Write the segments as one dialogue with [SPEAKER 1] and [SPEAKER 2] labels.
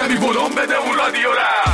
[SPEAKER 1] کاری ولوم بده اون رادیو را.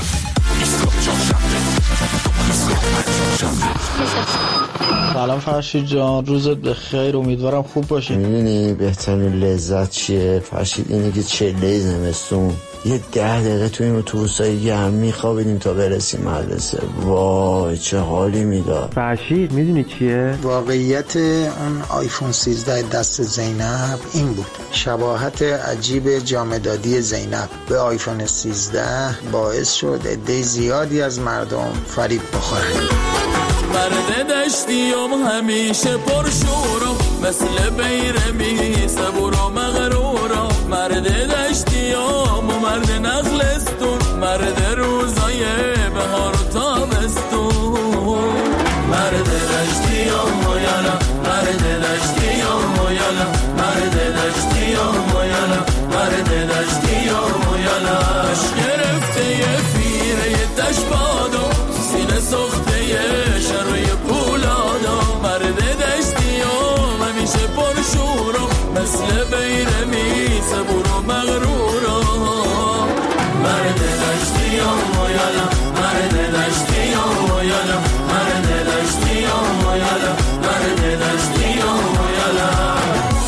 [SPEAKER 2] سلام فرشید جان، روزت بخیر، امیدوارم خوب باشی.
[SPEAKER 3] میدونی بهترین لذت چیه فرشید؟ اینه که چله زمستون یه 10 دقیقه تو این اتوبوسای گرم میخوابیدیم تا برسیم مدرسه. وای چه حالی میداد.
[SPEAKER 4] فرشید میدونی چیه؟
[SPEAKER 5] واقعیت اون آیفون 13 دست زینب این بود. شباهت عجیب جامدادی زینب به آیفون 13 باعث شد عده زیادی از مردم فریب بخورن.
[SPEAKER 6] مرد دشتیم همیشه پرشورم، مثل بیرمی صبور و مغرورم. مرد دشتیم و مرد نخلستون، مرد روزای بهار و تابستون. مرد دشتیم و یالا، مرد دشتیم و یالا، مرد دشتیم و یالا، مرد دشتیم و یالا. اش گرفته یه فیره یه تشبادو، سینه سخته یه شروی پولادو. مرد دشتیم همیشه پرشورم، مثل بیرمی صبور و مغرورم. مرد دشتیم و یالا، مرد دشتیم و یالا، مرد دشتیم و یالا، مرد دشتیم و یالا.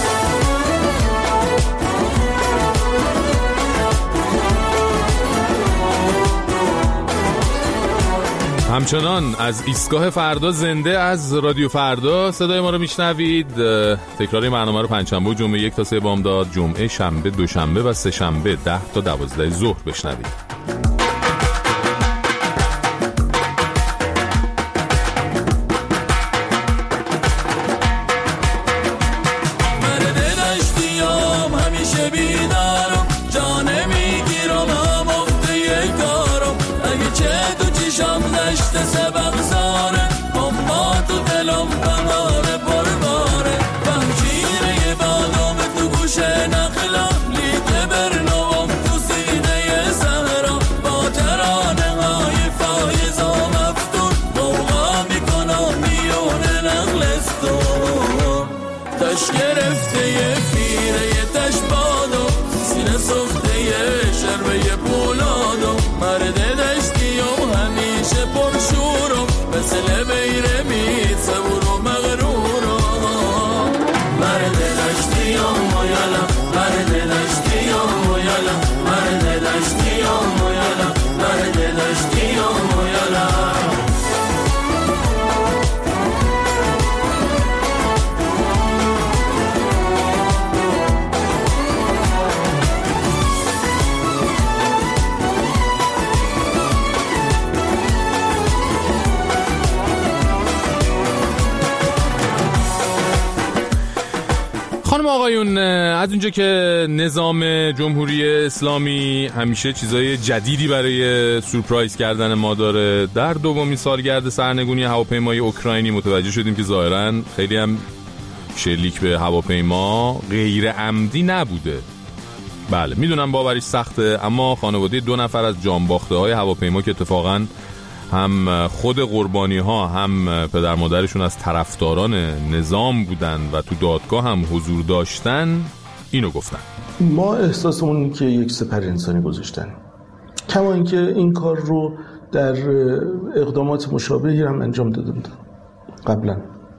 [SPEAKER 7] همچنان از ایستگاه فردا زنده از رادیو فردا صدای ما رو میشنوید. تکراری برنامه رو پنجشنبه و جمعه 1 تا 3 بامداد، جمعه، شنبه، دوشنبه و سه شنبه 10 تا 12 ظهر بشنوید. گرفته یه فیره یه تشبادو، سینه سخته یه شربه پولادو. مرد دشتیم همیشه پرشورم، مثل بیرمی صبور و مغرورم. مرد دشتیم و یالا، مرد دشتیم و یالا، مرد دشتیم و یالا، مرد دشتیم و یالا. خانم آقایون، از اونجا که نظام جمهوری اسلامی همیشه چیزای جدیدی برای سورپرایز کردن ما داره، در دومین سالگرد سرنگونی هواپیمای اوکراینی متوجه شدیم که ظاهراً خیلی هم شلیک به هواپیما غیر عمدی نبوده. بله میدونم باوریش سخته، اما خانواده 2 نفر از جانباخته های هواپیما که اتفاقاً هم خود قربانی ها هم پدر مادرشون از طرفداران نظام بودن و تو دادگاه هم حضور داشتن، اینو گفتن.
[SPEAKER 8] ما احساسمون که یک سپر انسانی گذاشتن، کما اینکه این کار رو در اقدامات مشابهی هم انجام داده بودن قبلا.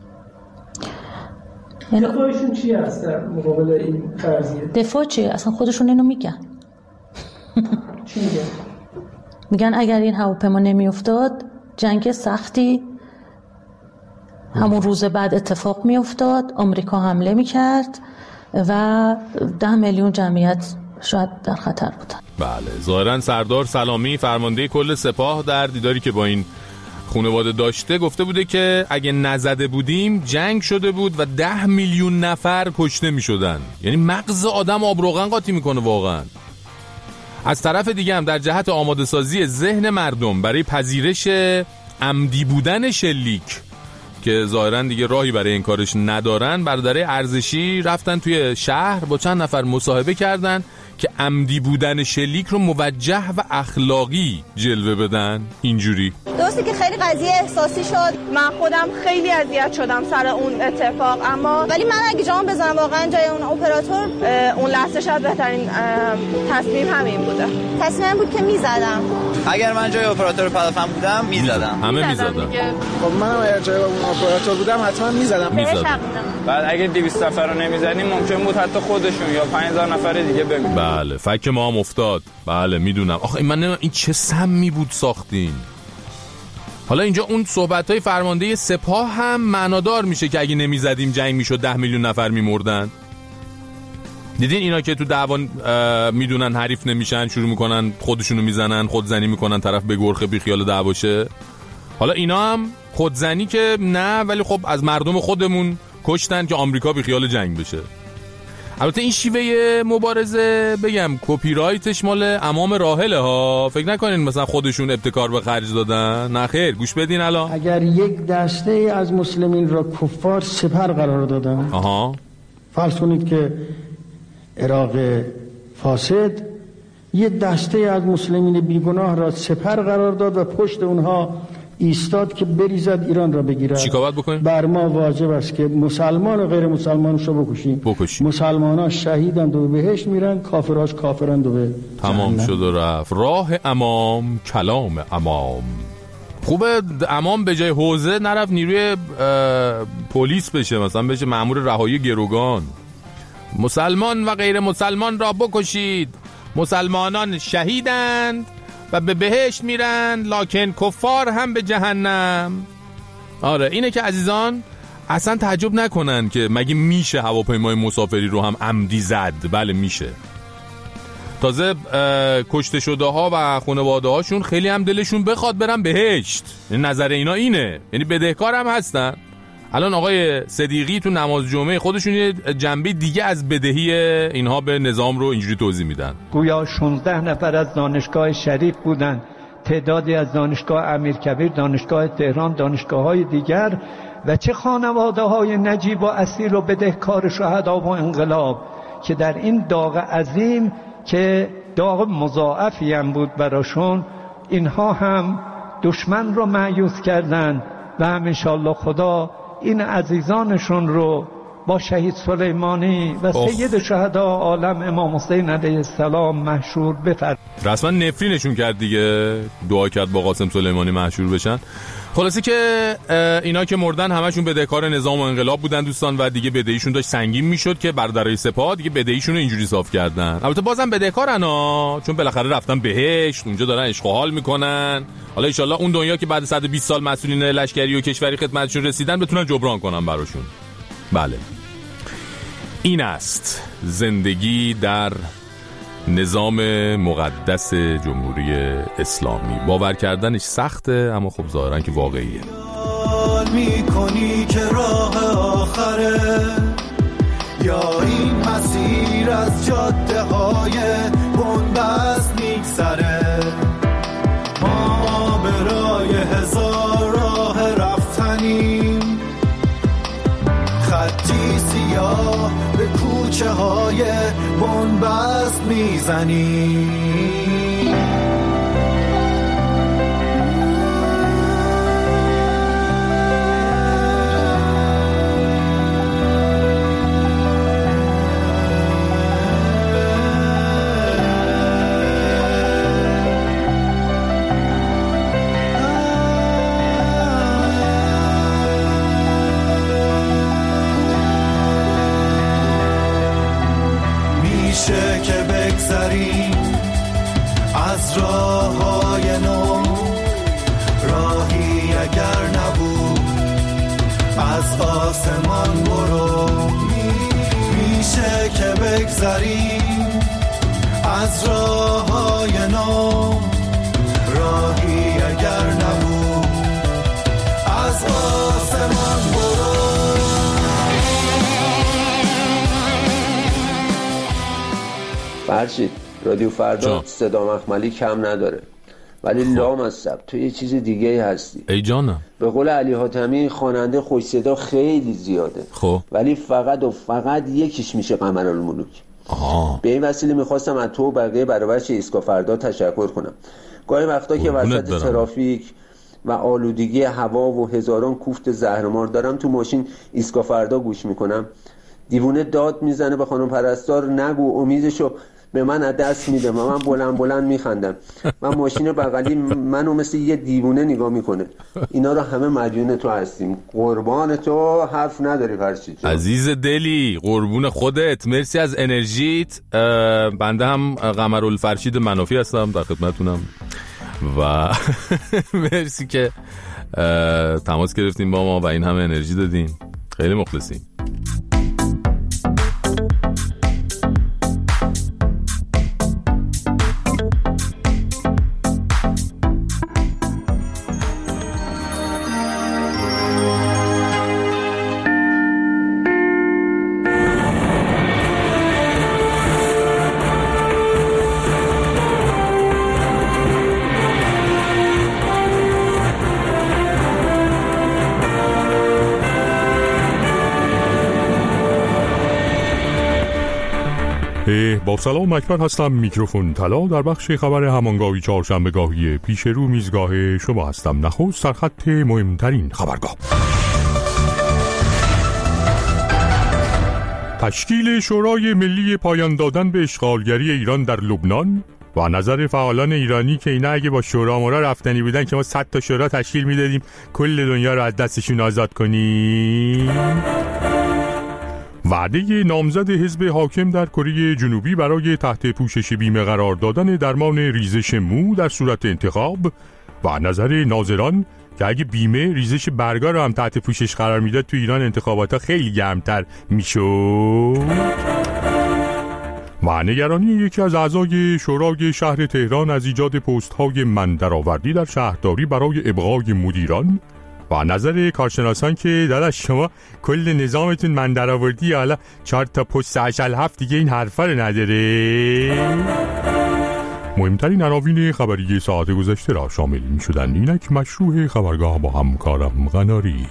[SPEAKER 9] دفاعشون چی هست در مقابل این فرضیه؟
[SPEAKER 10] دفاع چیه؟ اصلا خودشون اینو میگن.
[SPEAKER 9] چی میگن؟
[SPEAKER 10] میگن اگر این هواپیما نمیافتاد جنگ سختی همون روز بعد اتفاق میافتاد، آمریکا حمله میکرد و 10 میلیون جمعیت شاید در خطر بودن.
[SPEAKER 7] بله، ظاهرا سردار سلامی فرمانده کل سپاه در دیداری که با این خانواده داشته گفته بوده که اگه نزده بودیم جنگ شده بود و 10 میلیون نفر کشته میشدن. یعنی مغز آدم آب روغن قاطی میکنه واقعا. از طرف دیگه هم در جهت آماده سازی ذهن مردم برای پذیرش عمدی بودن شلیک که ظاهرا دیگه راهی برای این کارش ندارن، برادرای ارزشی رفتن توی شهر با چند نفر مصاحبه کردن که عمدی بودن شلیک رو موجه و اخلاقی جلوه بدن. اینجوری
[SPEAKER 4] درسته که خیلی قضیه احساسی شد، من خودم خیلی اذیت شدم سر اون اتفاق، ولی من اگه جام بزنم واقعا جای اون اپراتور، اون لحظه شاید بهترین تصمیم همین بوده. تصمیم بود که میزدم.
[SPEAKER 11] اگر من جای اپراتور پدافند بودم میزدم.
[SPEAKER 7] همه میزدن.
[SPEAKER 12] خب منم اگر جای اون اپراتور بودم حتما میزدم.
[SPEAKER 11] بعد اگه 200 نفر رو نمیزدیم ممکن بود حتی خودشون یا 5000 نفر دیگه بمیرن.
[SPEAKER 7] بله فک ما هم افتاد. بله میدونم. آخه من نمیدونم این چه سمی بود ساختین. حالا اینجا اون صحبت‌های فرمانده سپاه هم معنادار میشه که اگه نمیزدیم جنگ میشد 10 میلیون نفر میمردن. دیدین اینا که تو دعوا میدونن حریف نمیشن، شروع میکنن خودشونو میزنن، خودزنی میکنن، طرف به گرخه بی خیال دعواشه. حالا اینا هم خودزنی که نه، ولی خب از مردم خودمون کشتن که آمریکا بی خیال جنگ بشه. البته این شیوه مبارزه بگم کپی رایتش مال عمام راحله ها، فکر نکنین مثلا خودشون ابتکار به خرج دادن. نه خیر، گوش بدین. الان
[SPEAKER 13] اگر یک دسته از مسلمین را کفار سپر قرار دادن، فرض کنید که عراق فاسد یک دسته از مسلمین بیگناه را سپر قرار داد و پشت اونها ایستاد که بریزد ایران را بگیرد.
[SPEAKER 7] چیکار باید بکنیم؟
[SPEAKER 13] بر ما واجب است که مسلمان و غیر مسلمانش رو بکشیم. مسلمان‌ها شهیدند و به بهشت میرن، کافراش کافرند و به
[SPEAKER 7] تمام شد و رفت. راه امام کلام امام. خوبه امام به جای حوزه نرفت نیروی پلیس بشه، مثلا بشه مأمور رهایی گروگان. مسلمان و غیر مسلمان را بکشید، مسلمانان شهیدند و به بهشت میرن، لکن کفار هم به جهنم. آره اینه که عزیزان اصلا تعجب نکنن که مگه میشه هواپیمای مسافری رو هم عمدی زد. بله میشه. تازه کشته شده ها و خانواده هاشون خیلی هم دلشون بخواد برن بهشت. نظر اینا اینه، یعنی بدهکار هم هستن. الان آقای صدیقی تو نماز جمعه خودشون یه جنبه دیگه از بدهی اینها به نظام رو اینجوری توضیح میدن.
[SPEAKER 14] گویا 16 نفر از دانشگاه شریف بودن، تعدادی از دانشگاه امیرکبیر، دانشگاه تهران، دانشگاه‌های دیگر و چه خانواده‌های نجیب و اصیل و بدهکار شهدا و انقلاب که در این داغ عظیم که داغ مضاعفی هم بود براشون، اینها هم دشمن رو مایوس کردن و هم انشالله خدا این عزیزانشون رو با شهید سلیمانی و سید شهدا عالم امام حسین علیه السلام محشور بفرمایید.
[SPEAKER 7] رسما نفرینشون کرد دیگه، دعا کرد با قاسم سلیمانی محشور بشن. خلاصه که اینا که مردن همشون بدهکار نظام و انقلاب بودن دوستان و دیگه بدهیشون داشت سنگین میشد که برادرای سپاه دیگه بدهیشون رو اینجوری صاف کردن. البته بازم بدهکارن ها، چون بالاخره رفتن بهشت، اونجا دارن عشق و حال میکنن. حالا ان شاءالله اون دنیا که بعد 120 سال مسئولین لشکری و کشوری خدمتشون رسیدن بتونن جبران کنن براشون. بله این است زندگی در نظام مقدس جمهوری اسلامی. باور کردنش سخته اما خب ظاهرا که واقعیه.
[SPEAKER 15] میکنی که راه آخره یا این مسیر از جاده های بنبست میگذره، ما برای هزار راه رفتنیم، خطی سیاه به کوچه های بنبست میزنیم. که بگذریم از راه‌های نو، راهی اگر نبود از آسمان برو. میشه که بگذریم از راه‌های نو، راهی اگر نبود از آسمان برو.
[SPEAKER 16] فرشید رادیو فردا صدا مخملی کم نداره. ولی لام از سب تو یه چیز دیگه هستی.
[SPEAKER 7] ای جانم.
[SPEAKER 16] به قول علی حاتمی خواننده خوش صدا خیلی زیاده،
[SPEAKER 7] خب
[SPEAKER 16] ولی فقط و فقط یکیش میشه قمرالملوک. به این وسیله میخواستم از تو و بقیه برابرش ایستگاه فردا تشکر کنم. گاهی وقتا که وسط ترافیک و آلودگی هوا و هزاران کوفت زهرمار دارم تو ماشین ایستگاه فردا گوش میکنم، دیوونه داد میزنه به خانم پرستار نگو امیدشو به من از دست میده و من بلند بلند میخندم. من ماشین بغلی منو مثل یه دیوونه نگاه میکنه. اینا رو همه مدیون تو هستیم. قربان تو، حرف نداری فرشید جان.
[SPEAKER 7] عزیز دلی، قربون خودت، مرسی از انرژیت. بنده هم قمرالفرشید منافی هستم، در خدمتونم و مرسی که تماس گرفتیم با ما و این همه انرژی دادین. خیلی مخلصیم.
[SPEAKER 17] با سلام، اکبر هستم. میکروفون طلا در بخش خبر همانگاهی چهارشنبه‌گاهی پیش رو میزگاه شما هستم. نخست سرخط مهمترین خبرگاه. تشکیل شورای ملی پایان دادن به اشغالگری ایران در لبنان و نظر فعالان ایرانی که اینا اگه با شورا مورا رفتنی بودن که ما 100 تا شورا تشکیل میدادیم کل دنیا رو از دستشون آزاد کنیم. وعده نامزد حزب حاکم در کره جنوبی برای تحت پوشش بیمه قرار دادن درمان ریزش مو در صورت انتخاب و نظر ناظران که اگه بیمه ریزش برگا رو هم تحت پوشش قرار میداد تو ایران انتخابات خیلی گرمتر میشد. و نگرانی یکی از اعضای شورای شهر تهران از ایجاد پست‌های مندرآوردی در شهرداری برای ابقای مدیران و نظر کارشناسان که داداش شما کل نظامتون مندرآوردی، حالا 4 تا پست 87 دیگه این حرفا رو نداره. مهمترین عناوین خبری ساعت گذشته را شامل می شدند. اینک مشروع خبرگاه با همکارم غناری.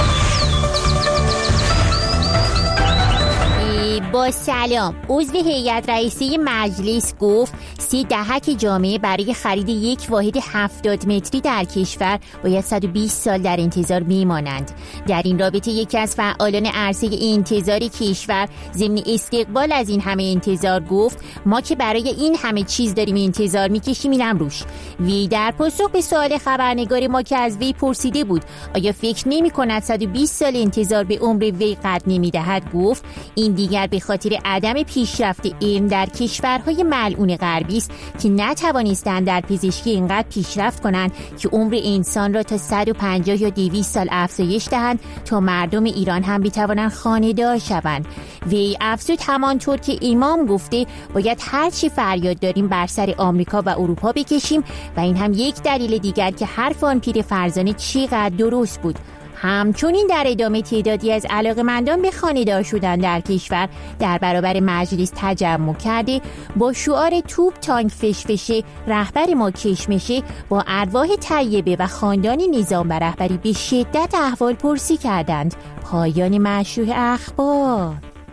[SPEAKER 18] با سلام، عضو هیئت رئیسه مجلس گفت 3 دهک جامعه برای خرید یک واحد 70 متری در کشور باید 120 سال در انتظار میمانند. در این رابطه یکی از فعالان عرصه انتظار کشور ضمن استقبال از این همه انتظار گفت ما که برای این همه چیز داریم انتظار میکشیم اینم روش. وی در پاسخ به سوال خبرنگار ما که از وی پرسیده بود آیا فکر نمی کند 120 سال انتظار به عمر وی قد نمیدهد گفت این دیگر به خاطر عدم پیشرفت علم در کشورهای ملعون غربی است که نتوانستند در پزشکی اینقدر پیشرفت کنند که عمر انسان را تا 150 یا 200 سال افزایش دهند تا مردم ایران هم بتوانند خانه‌دار شوند. وی افزود همانطور که امام گفته باید هر چی فریاد داریم بر سر آمریکا و اروپا بکشیم و این هم یک دلیل دیگر که حرف آن پیر فرزانه چقدر درست بود. همچنین در ادامه تعدادی از علاقه‌مندان به خانه‌دار شدن در کشور در برابر مجلس تجمع کرده با شعار توپ تانک فشفشه رهبر ما کشمشه با ارواح طیبه و خاندان نظام و رهبری به شدت احوال پرسی کردند. پایان مشروع اخبار.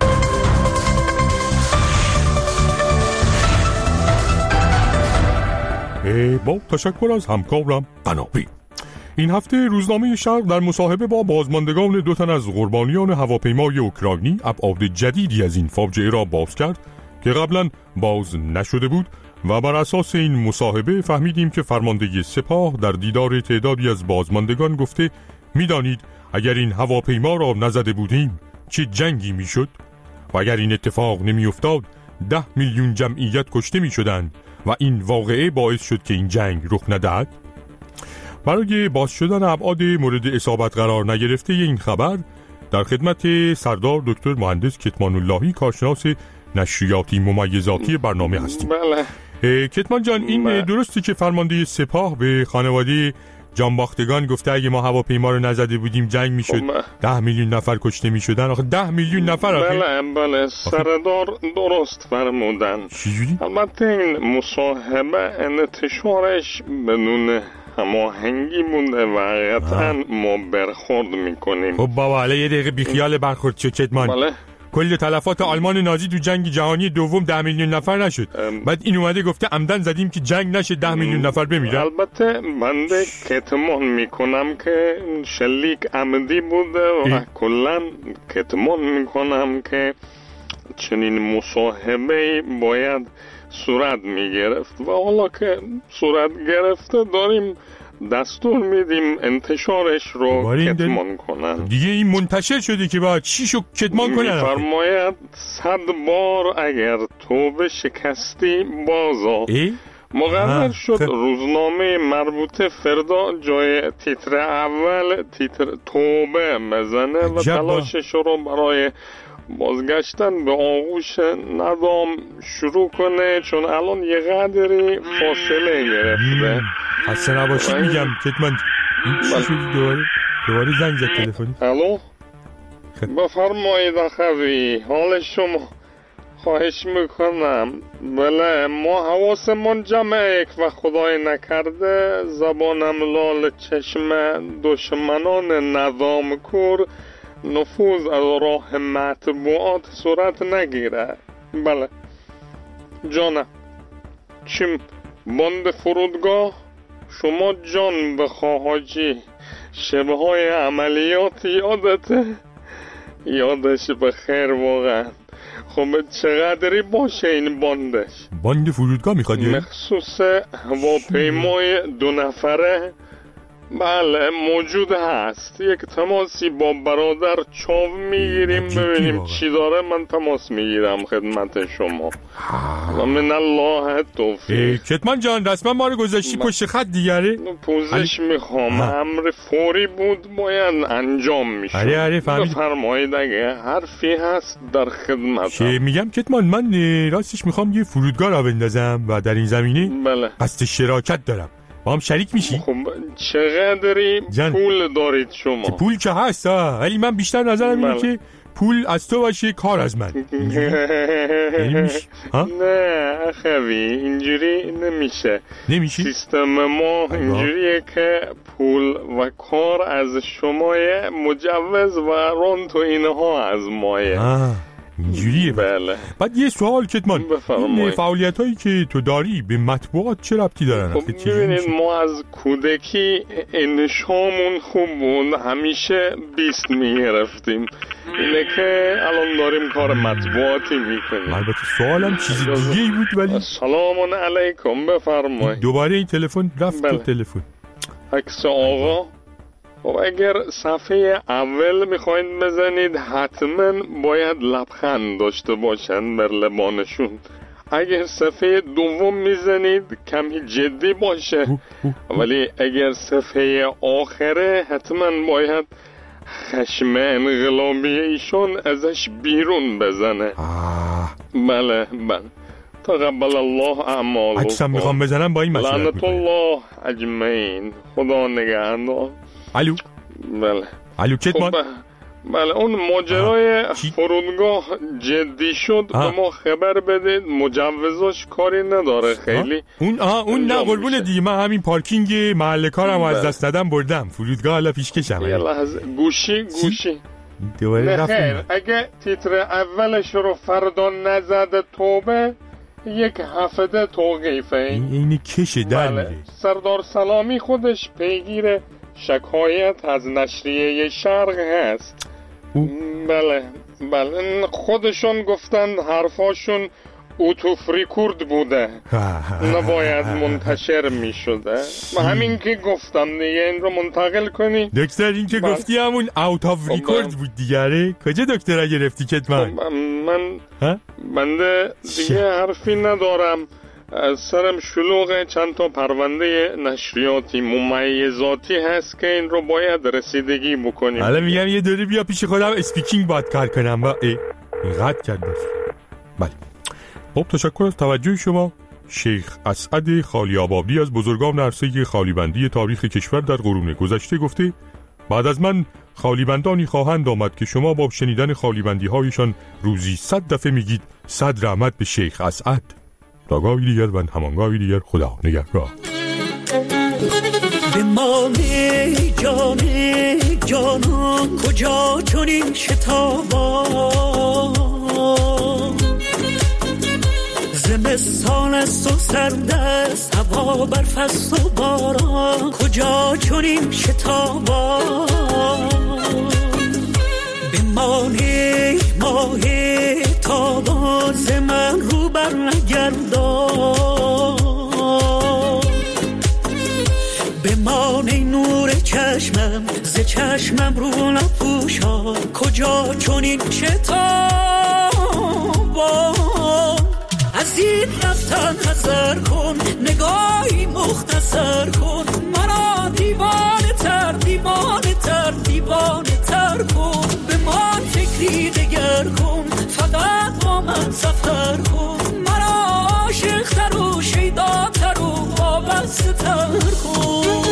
[SPEAKER 17] با تشکر از همکارم قنابی. این هفته روزنامه شرق در مصاحبه با بازماندگان 2 تن از قربانیان هواپیمای اوکراینی ابعاد جدیدی از این فاجعه را باز کرد که قبلا باز نشده بود و بر اساس این مصاحبه فهمیدیم که فرمانده سپاه در دیدار تعدادی از بازماندگان گفته میدانید اگر این هواپیما را نزده بودیم چه جنگی میشد و اگر این اتفاق نمی افتاد 10 میلیون جمعیت کشته می شدند و این واقعه باعث شد که این جنگ رخ ندهد. برای باز شدن ابعاد مورد اصابت قرار نگرفته این خبر در خدمت سردار دکتر مهندس کتمان اللهی کارشناس نشریاتی ممیزاتی برنامه هستیم.
[SPEAKER 19] بله.
[SPEAKER 17] کتمان جان این درستی که فرمانده سپاه به خانواده جانباختگان گفته اگه ما هواپیما رو نزده بودیم جنگ میشد، 10 میلیون نفر کشته میشدن. آخه 10 میلیون نفر آخه.
[SPEAKER 19] بله سردار درست فرمودن.
[SPEAKER 17] چجوری؟
[SPEAKER 19] البته این مصاحبه انتشارش بدون هماهنگی بوده و قطعا ما برخورد میکنیم.
[SPEAKER 17] خب بابا حالا یه دقیقه بیخیال برخورد شو کتمان.
[SPEAKER 19] بله.
[SPEAKER 17] کل تلفات آلمان نازی تو جنگ جهانی دوم 10 میلیون نفر نشد. بعد این اومده گفته عمدن زدیم که جنگ نشه 10 میلیون نفر بمیرن.
[SPEAKER 19] البته بنده کتمان میکنم که شلیک عمدی بوده و کلا کتمان میکنم که چنین مصاحبه باید صورت میگرفت و حالا که صورت گرفته داریم دستور میدیم انتشارش رو کتمان کنن.
[SPEAKER 17] دیگه این منتشر شده که باید چی شو کتمان کنن؟
[SPEAKER 19] میفرماید 100 بار اگر توبه شکستی بازا. مقرر شد روزنامه مربوطه فردا جای تیتر اول تیتر توبه مزنه و تلاشش رو برای بازگشتن به آغوش ندام شروع کنه، چون الان یه قدری فاصله گرفته.
[SPEAKER 17] حسن نباشید میگم کتمان. این چی شدی دوباره زنگ زد تلفنی؟
[SPEAKER 19] الو بفرمایید اخوی، حال شما؟ خواهش میکنم. بله ما حواسمون جمعه و خدای نکرده زبانم لال چشم دشمنان نظام کور نفوذ از راه مطبوعات صورت نگیره. بله جانم. چیم باند فرودگاه؟ شما جان بخواه حاجی، شبه های عملیات یادته؟ یادش بخیر واقعا. خب چقدری باشه این باندش؟
[SPEAKER 17] باند فرودگاه میخواد؟
[SPEAKER 19] مخصوص هواپیمای 2 نفره؟ بله موجود هست. یک تماسی با برادر چاو میگیریم ببینیم چی داره. من تماس میگیرم خدمت شما و من الله توفیق.
[SPEAKER 17] کتمان جان رسما ما رو گذاشتی پشت خط دیگره؟
[SPEAKER 19] پوزش میخوام. امر فوری بود باید انجام میشه.
[SPEAKER 17] آره فهمیدم.
[SPEAKER 19] بفرمایید اگه حرفی هست در خدمتم.
[SPEAKER 17] میگم کتمان من راستش میخوام یه فرودگاه را بندازم و در این زمینه قصد شراکت دارم. با هم شریک میشی؟
[SPEAKER 19] خب چقدری پول دارید شما؟
[SPEAKER 17] پول که هست ولی من بیشتر نظرم اینه که پول از تو باشه کار از من.
[SPEAKER 19] نه اخوی اینجوری نمیشه. سیستم ما اینجوریه که پول و کار از شمایه، مجوز و رانت و اینها از مایه.
[SPEAKER 17] اینجوریه.
[SPEAKER 19] بله.
[SPEAKER 17] بعد یه سوال کتمان، این فعالیت هایی که تو داری به مطبوعات چه ربطی دارن؟
[SPEAKER 19] خب ببینید ما از کودکی انشامون خوب بود، همیشه 20 میگرفتیم. اینه که الان داریم کار مطبوعاتی میکنیم.
[SPEAKER 17] البته سوالم چیز دیگه ای بود ولی.
[SPEAKER 19] سلام علیکم بفرمایید.
[SPEAKER 17] دوباره این تلفن رفت. تو تلفن
[SPEAKER 19] عکس آقا. خب اگر صفحه اول میخواید بزنید حتما باید لبخند داشته باشن بر لبانشون. اگر صفحه دوم میزنید کمی جدی باشه، ولی اگر صفحه آخره حتما باید خشم انقلابی ایشون ازش بیرون بزنه. بله تقبل الله اعمالکم.
[SPEAKER 17] عکسم میخوام بزنم با این مسئله.
[SPEAKER 19] لعنت الله اجمعین. خدا نگهدار.
[SPEAKER 17] الو.
[SPEAKER 19] بله.
[SPEAKER 17] الو کتمان.
[SPEAKER 19] بله اون ماجرای فرودگاه جدی شد به ما خبر بدید. مجوزش کاری نداره خیلی.
[SPEAKER 17] اون نه قربون دیگه، من همین پارکینگ محل کارم از دست دادم بردم فرودگاه حالا پیشکشم.
[SPEAKER 19] یه لحظه گوشی
[SPEAKER 17] دوباره رفتم.
[SPEAKER 19] اگه تیتر اولش رو فردا نزد توبه 1 هفته توقیفه.
[SPEAKER 17] این کشه در میره.
[SPEAKER 19] سردار سلامی خودش پیگیر شکایت از نشریه شرق هست. بله خودشون گفتن حرفاشون اوتوفری کورد بوده، نباید منتشر می شده. و همین که گفتم دیگه این رو منتقل کنی.
[SPEAKER 17] دکتر این که گفتی همون اوت آف ریکورد بود دیگره. کجا دکتر گرفتی کتمان؟
[SPEAKER 19] من بنده دیگه حرفی ندارم. از سرم شلوغه. چند تا پرونده نشریاتی ممیزاتی هست که این رو باید رسیدگی بکنیم.
[SPEAKER 17] حالا میگم یه دوره بیا پیش خودم اسپیکینگ باید کار کنم. اینقدر کرد بس. بله خب تشکر از توجه شما. شیخ اسعد خالیابادی از بزرگان عرصه خالیبندی تاریخ کشور در قرون گذشته گفته بعد از من خالیبندانی خواهند آمد که شما با شنیدن خالیبندی هایشان روزی 100 دفعه میگید 100 رحمت به شیخ اسعد. تا گاهی دیگر و همانگاهی دیگر، خدا نگهدار.
[SPEAKER 6] بمانه جانان کجا چنین شتابان، زمستان است و سرد است، هوا برف است و باران، کجا چنین شتابان. بمانه ماه تابان، ز من رو بر نگردان، بمانه نور چشمم، ز چشمم رو نپوشان، کجا چنین شتابان. از این رفتن حذر کن، نگاهی مختصر کن، مرا دیوانه تر کن، به من فکری دگر کن، فقط با من سفر کن، مرا عاشق تر و شیدا تر و وابسته تر کن.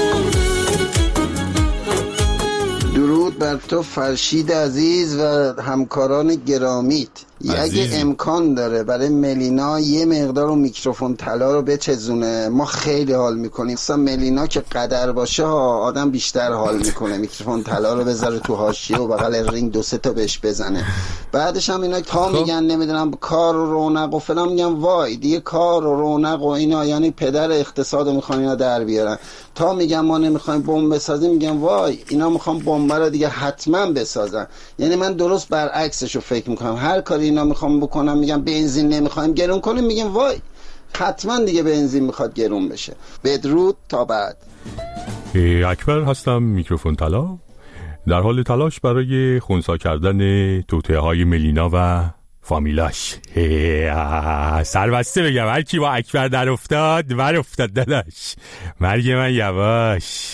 [SPEAKER 5] درود بر تو فرشید عزیز و همکاران گرامیت. اگه امکان داره برای ملینا یه مقدار رو میکروفون طلا رو بچزونه، ما خیلی حال میکنیم. اصلا ملینا که قدر باشه آدم بیشتر حال میکنه. میکروفون طلا رو بذاره تو حاشیه و بغل رینگ 2-3 تا بهش بزنه. بعدش هم اینا تا میگن نمیدونم کار و رونق و فلان، میگن وای دیگه کار و رونق و اینا، یعنی پدر اقتصاد رو میخوان اینا در بیارن. تا میگن ما نمیخوایم بمب بسازیم، میگن وای اینا میخوان بمب رو دیگه حتما بسازن. یعنی من درست برعکسش رو فکر میکنم. هر کاری اینا میخوام بکنم، میگن بنزین نمیخوایم گرون کنیم، میگن وای حتما دیگه بنزین میخواد گرون بشه. بدرود تا بعد.
[SPEAKER 17] اکبر هستم، میکروفون طلا، در حال تلاش برای خنثی کردن توطئه های ملینا و فامیلاش. سربسته بگم هر کی با اکبر در افتاد بر افتاد داداش، مرگ من یواش.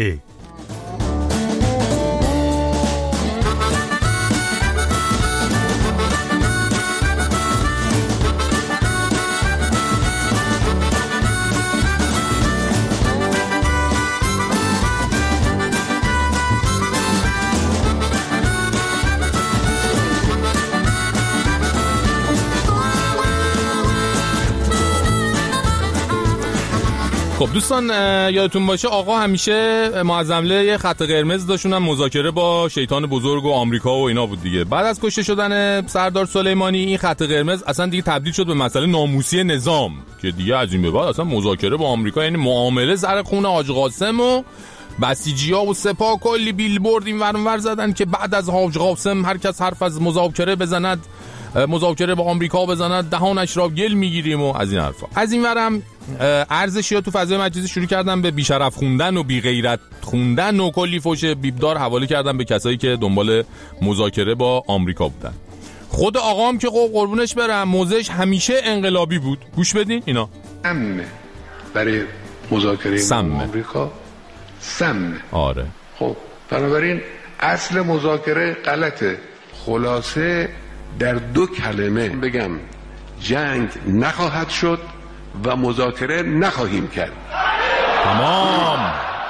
[SPEAKER 7] خب دوستان یادتون باشه آقا همیشه معظمله یه خط قرمز داشتونن، مذاکره با شیطان بزرگ و آمریکا و اینا بود دیگه. بعد از کشته شدن سردار سلیمانی این خط قرمز اصلا دیگه تبدیل شد به مسئله ناموسی نظام که دیگه از این به بعد اصلا مذاکره با آمریکا یعنی معامله زر خون حاج قاسم و بسیجی‌ها و سپاه کلی بیلبورد این ور اونور زدن که بعد از حاج قاسم هر کس حرف از مذاکره بزند، مذاکره با آمریکا بزند دهانش را گل میگیریم و از این حرفا. از این ورم ارزشی‌ها تو فضای مجازی شروع کردن به بیشرف خوندن و بی غیرت خوندن و کلی فوش بیبدار حواله کردن به کسایی که دنبال مذاکره با آمریکا بودن. خود آقام که قربونش برم موضعش همیشه انقلابی بود. گوش بدین اینا.
[SPEAKER 20] سمه برای مذاکره با آمریکا، سمه.
[SPEAKER 7] آره.
[SPEAKER 20] خب بنابراین اصل مذاکره غلطه. خلاصه در 2 کلمه بگم جنگ نخواهد شد و مذاکره نخواهیم کرد.
[SPEAKER 7] تمام.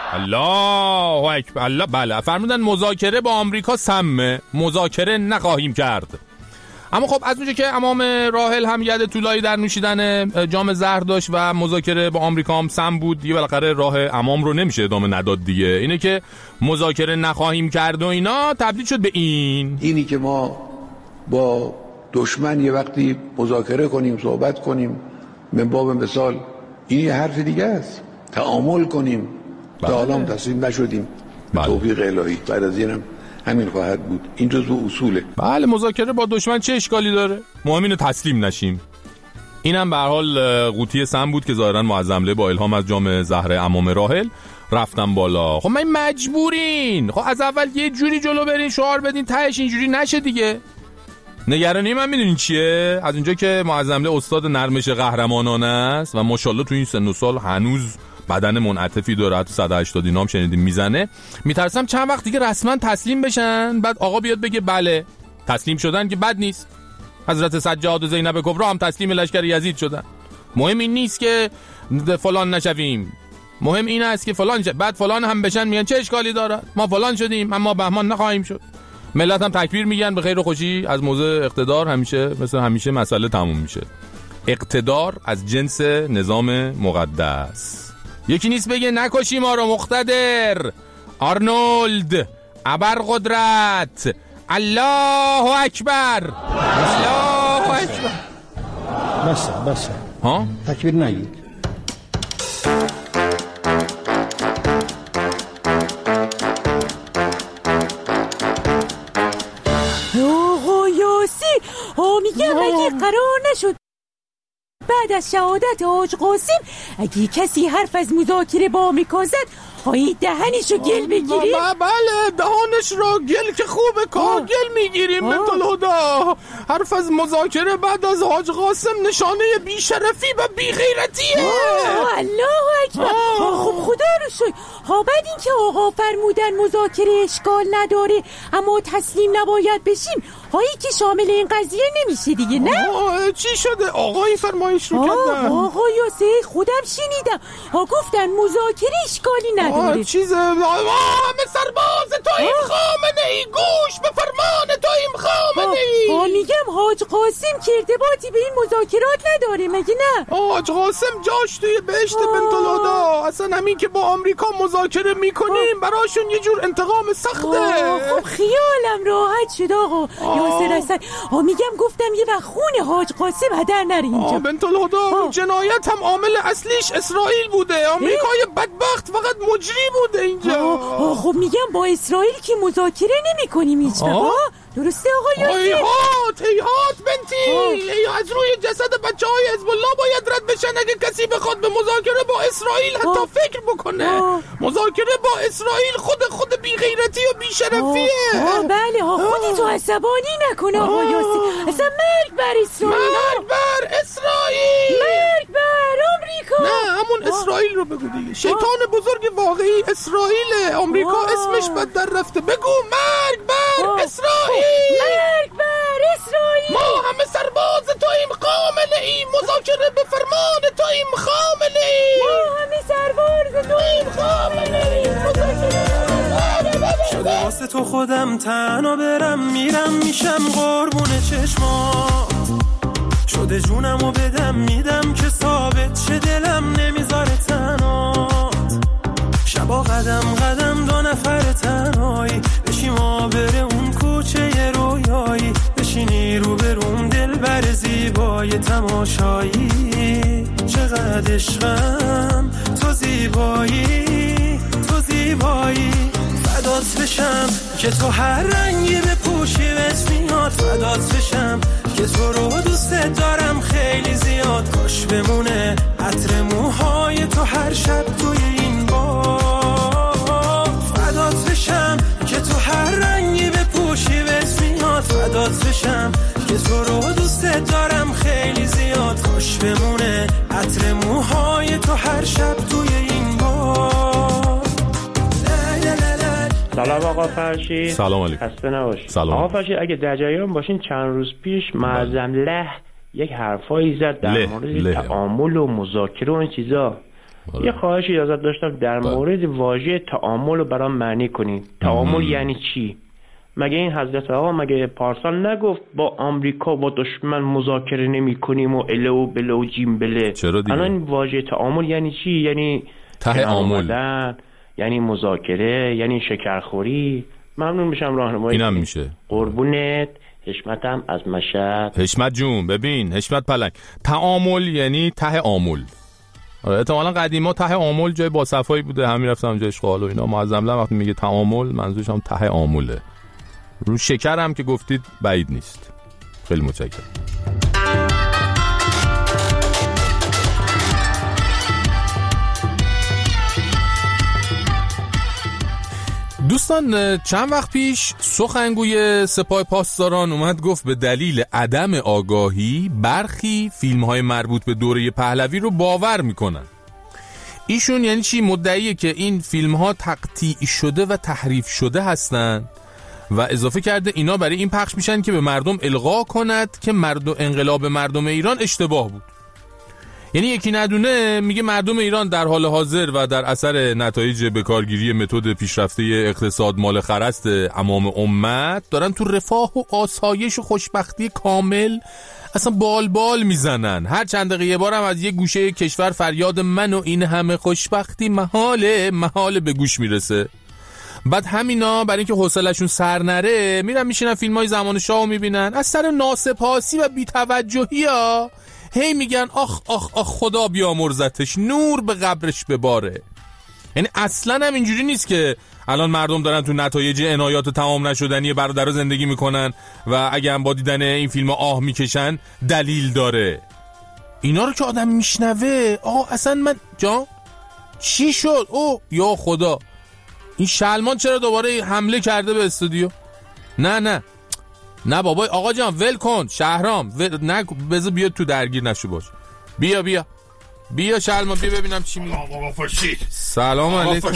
[SPEAKER 7] الله اکبر. الله بله فرمودن مذاکره با آمریکا سمه، مذاکره نخواهیم کرد. اما خب از اونجا که امام راحل هم ید طولایی در نوشیدن جام زهر داشت و مذاکره با آمریکا هم سم بود دیگه، بالاخره راه امام رو نمیشه ادامه نداد دیگه. اینه که مذاکره نخواهیم کرد و اینا تبدیل شد به اینی
[SPEAKER 20] که ما با دشمن یه وقتی مذاکره کنیم، صحبت کنیم، من باب مثال این یه حرف دیگه است، تعامل کنیم. تا حالا هم تسلیم نشدیم به توفیق الهی، بعد از اینم همین خواهد بود. این جزو اصوله.
[SPEAKER 7] بله مذاکره با دشمن چه اشکالی داره؟ مهم اینه تسلیم نشیم. اینم به هر حال قوطی سم بود که ظاهرا معظمله با الهام از جام زهر امام راحل رفتم بالا. خب من مجبورین، خب از اول یه جوری جلو برین شعار بدین تهش اینجوری نشه دیگه. نگرانی من میدونین چیه؟ از اونجا که معظمله استاد نرمش قهرمانانه است و ماشاءالله تو این سن و سال هنوز بدن منعطفی داره، حتی 180 اینام شنیدیم میزنه، میترسم چند وقت دیگه رسما تسلیم بشن، بعد آقا بیاد بگه بله تسلیم شدن که بد نیست. حضرت سجاد و زینب کبرا هم تسلیم لشکر یزید شدن. مهم این نیست که فلان نشویم، مهم این است که فلان بعد فلان هم بشن میگن چه اشکالی داره، ما فلان شدیم اما بهمان نخواهیم شد. ملت هم تکبیر میگن به خیر و خوشی. از موضع اقتدار همیشه مثل همیشه مسئله تموم میشه. اقتدار از جنس نظام مقدس. یکی نیست بگه نکشی ما رو مقتدر، آرنولد، ابرقدرت، الله اکبر، الله اکبر.
[SPEAKER 13] بس
[SPEAKER 7] ها
[SPEAKER 13] تکبیر نگید.
[SPEAKER 6] میگم اگه قرار نشد بعد از شهادت حاج قاسم اگه کسی حرف از مذاکره با آمریکا زد هایی دهنشو گل بگیریم؟
[SPEAKER 7] بله دهانش رو گل که خوبه که گل میگیریم. بنت الهدا حرف از مذاکره بعد از حاج قاسم نشانه بیشرفی و بیغیرتیه.
[SPEAKER 6] الله اکبر. خب خدا رو شکر. بعد این که آقا فرمودن مذاکره اشکال نداره اما تسلیم نباید بشیم، هایی که شامل این قضیه نمیشه دیگه، نه؟
[SPEAKER 7] چی شده؟ آقای فرمایش رو کردن.
[SPEAKER 6] آقا یاسه خودم شنیدم گفتن مذاکره اشکالی نداره.
[SPEAKER 7] چیزه همه سرباز تویم خامنه ای، گوش به فرمان تویم خامنه ای.
[SPEAKER 6] میگم حاج قاسم که ارتباطی به این مذاکرات نداره مگه نه؟
[SPEAKER 7] حاج قاسم جاش توی بهشت بنت الهدا. اصلا همین که با آمریکا مذاکره میکنیم براشون یه جور انتقام سخته.
[SPEAKER 6] خب خیالم راحت شد آقا یاسر حسن. میگم گفتم یه وقت خون حاج قاسم هدر نره اینجا.
[SPEAKER 7] بنت الهدا جنایت هم عامل اصلیش اسرائیل بوده. آمریکای بدبخت فقط مجری بوده اینجا.
[SPEAKER 6] خب میگم با اسرائیل که مذاکره نمی کنیم هیچ وقت. درسته آقا یاسر؟
[SPEAKER 7] هیهات بنتی از روی جسد بچه های حزب الله باید رد بشن اگه کسی بخواد به مذاکره با اسرائیل حتی فکر بکنه. مذاکره با اسرائیل خود بیغیرتی و بیشرفیه.
[SPEAKER 6] بله خودی تو عصبانی نکنه آقا یاسر. اصلا مرگ بر اسرائیل،
[SPEAKER 7] مرگ بر اسرائیل،
[SPEAKER 6] مرگ بر آمریکا.
[SPEAKER 7] نه همون اسرائیل رو بگو دیگه. شیطان بزرگ واقعی اسرائیل. آمریکا اسمش بد در رفته. بگو مرگ بر اسرائیل،
[SPEAKER 6] مرگ بر اسرائیل.
[SPEAKER 7] ما همه سرباز تویم خامنه ای، مذاکره به فرمان تویم خامنه ای،
[SPEAKER 6] ما همه سرباز تویم خامنه ای،
[SPEAKER 15] شده واسه تو خودم تنها برم میرم میشم قربون چشمات، شده جونمو بدم میدم که ثابت شه دلم نمیذاره تنهات، شبا قدم قدم دو نفر تنهایی بشیم بره اون کوچه رویایی، بشینی رو بروم دل بر زیبای تماشایی، چقدر عشقم تو زیبایی، تو زیبایی، فدات بشم که تو هر رنگی بپوشی بسمیات، فدات بشم که تو رو دوست دارم خیلی زیاد، کاش بمونه عطر موهای تو هر شب توی این باغ، فدات بشم که تو هر رنگی بپوشی بسمیات، فدات بشم که تو رو دوست دارم خیلی زیاد، کاش بمونه عطر موهای تو هر شب توی این باغ.
[SPEAKER 21] سلام آقا فرشید.
[SPEAKER 7] سلام علیکم.
[SPEAKER 21] خسته نباشید.
[SPEAKER 7] سلام
[SPEAKER 21] آقا فرشید اگه در جریان باشین چند روز پیش معظم له یک حرفایی زد در مورد تعامل و مذاکره و این چیزا. یه خواهشی ازت داشتم در مورد واژه تعامل رو برام معنی کنین. تعامل یعنی چی؟ مگه این حضرت آقا مگه پارسال نگفت با آمریکا با دشمن مذاکره نمی کنیم و اله و بله و جیم بله؟
[SPEAKER 7] چرا دیگه؟
[SPEAKER 21] الان واژه تعامل یعنی چی؟ یعنی
[SPEAKER 7] تعامل،
[SPEAKER 21] یعنی مذاکره، یعنی شکرخوری. ممنون میشم راهنمایی.
[SPEAKER 7] اینم میشه.
[SPEAKER 21] قربونت. حشمتم از مشهد.
[SPEAKER 7] حشمت جون ببین، حشمت پلنگ، تعامل یعنی ته آمل. احتمالاً قدیما ته آمل جای با صفایی بوده، همین رفتم جای اشغال و اینا. معظم له وقتی میگه تعامل منظورش هم ته آمله. رو شکر هم که گفتید بعید نیست. خیلی متشکرم. دوستان چند وقت پیش سخنگوی سپاه پاسداران اومد گفت به دلیل عدم آگاهی برخی فیلم‌های مربوط به دوره پهلوی رو باور میکنن. ایشون یعنی چی؟ مدعیه که این فیلم‌ها تقطیع شده و تحریف شده هستن و اضافه کرده اینا برای این پخش میشن که به مردم القا کند که انقلاب مردم ایران اشتباه بود. یعنی یکی ندونه میگه مردم ایران در حال حاضر و در اثر نتایج بکارگیری متد پیشرفته اقتصاد مال خرست امام امت دارن تو رفاه و آسایش و خوشبختی کامل اصلا بال میزنن. هر چند دقیقه یه بارم از یه گوشه کشور فریاد من و این همه خوشبختی محاله به گوش میرسه. بعد همینا برای اینکه حوصله‌شون سر نره میرن میشینن فیلم‌های زمان شاه میبینن. از سر ناسپاسی و بی‌توجهی‌ها هی میگن آخ خدا بیامرزتش، نور به قبرش بباره. یعنی اصلا هم اینجوری نیست که الان مردم دارن تو نتایج عنایات تمام نشدنی برادرها زندگی میکنن و اگه هم با دیدن این فیلم آه میکشن دلیل داره. اینا رو که آدم میشنوه اصلا من جان چی شد؟ یا خدا، این شلمان چرا دوباره حمله کرده به استودیو؟ نه بابا آقا جان ول کن. شهرام نه بذار بیا تو درگیر نشو باش. بیا شلمان بیا ببینم چی میگه.
[SPEAKER 1] آقا فرشید
[SPEAKER 7] سلام علیکم.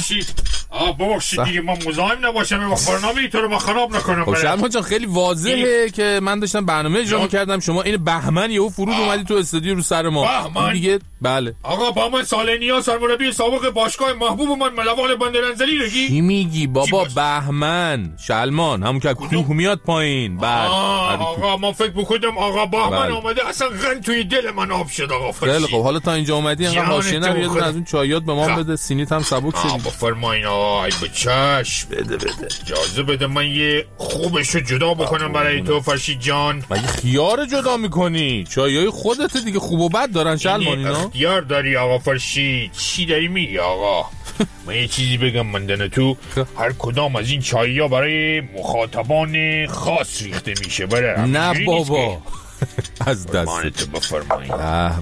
[SPEAKER 1] ببخشید دیگه من مزاحم نباشم، برنامه تو رو ما خراب نکنم.
[SPEAKER 7] خب شلمان جان خیلی واضحه که من داشتم برنامه اجرا می‌کردم، شما این بهمن یهو فرود اومدی تو استودیو رو سر ما.
[SPEAKER 1] بهمن
[SPEAKER 7] دیگه بله.
[SPEAKER 1] آقا بهمن سالنیا سرمربی سابق باشگاه محبوب من ملوان بندرانزلی بگی؟
[SPEAKER 7] چی میگی بابا؟ بهمن شلمان همون که کوه میاد پایین.
[SPEAKER 1] آقا ما فکر می‌کردم آقا بهمن اومده اصلا غن توی دل من آب شد. آقا فرشید
[SPEAKER 7] خیلی خب حالا تا اینجا اومدی انقدر حاشیه نرو، یه دونه از اون چایات به ما بده، سینیت هم سبک شد.
[SPEAKER 1] بفرمایین آقا. ای بچش بده اجازه بده من یه خوبشو جدا بکنم برای تو فرشید جان.
[SPEAKER 7] مگه خیار جدا میکنی؟ چایای خودت دیگه خوب و بد دارن شلمان اینا.
[SPEAKER 1] اختیار داری آقا فرشید. چی داری میگی آقا؟ من یه چیزی بگم مندن تو، هر کدام از این چاییا برای مخاطبان خاص ریخته میشه.
[SPEAKER 7] نه بابا از دست
[SPEAKER 1] بفرمایید.